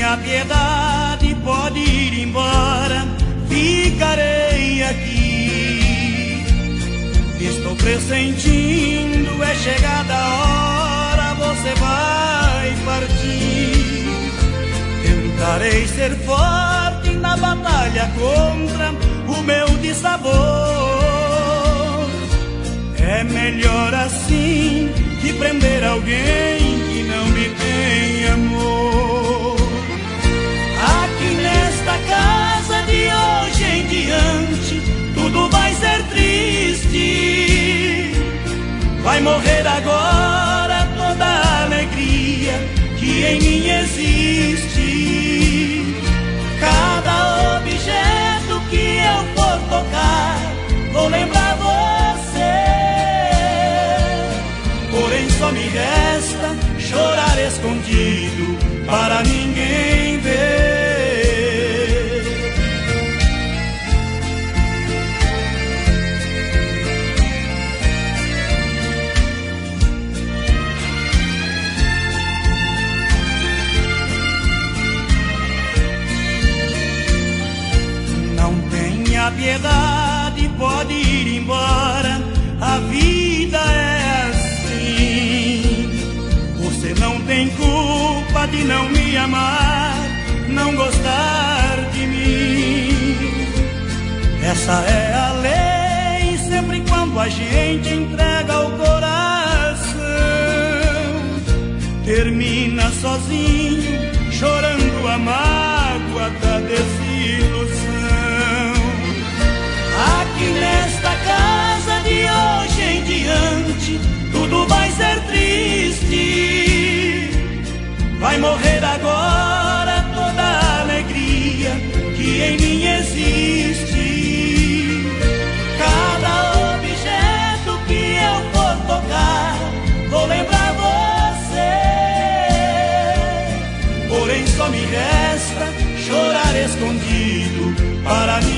tenha piedade, pode ir embora, ficarei aqui. Estou pressentindo, é chegada a hora, você vai partir. Tentarei ser forte na batalha contra o meu dissabor. É melhor assim que prender alguém que não me tem amor. Aqui nesta casa de hoje em diante tudo vai ser triste. Vai morrer agora toda a alegria que em mim existe. Cada objeto que eu for tocar, vou lembrar você. Porém só me resta chorar escondido para ninguém ver. A piedade, pode ir embora, a vida é assim. Você não tem culpa de não me amar, não gostar de mim. Essa é a lei, sempre quando a gente entrega o coração. Termina sozinho, chorando a mágoa da desilusão. Aqui nesta casa de hoje em diante tudo vai ser triste. Vai morrer agora toda a alegria que em mim existe. Cada objeto que eu for tocar, vou lembrar você. Porém só me resta chorar escondido para mim.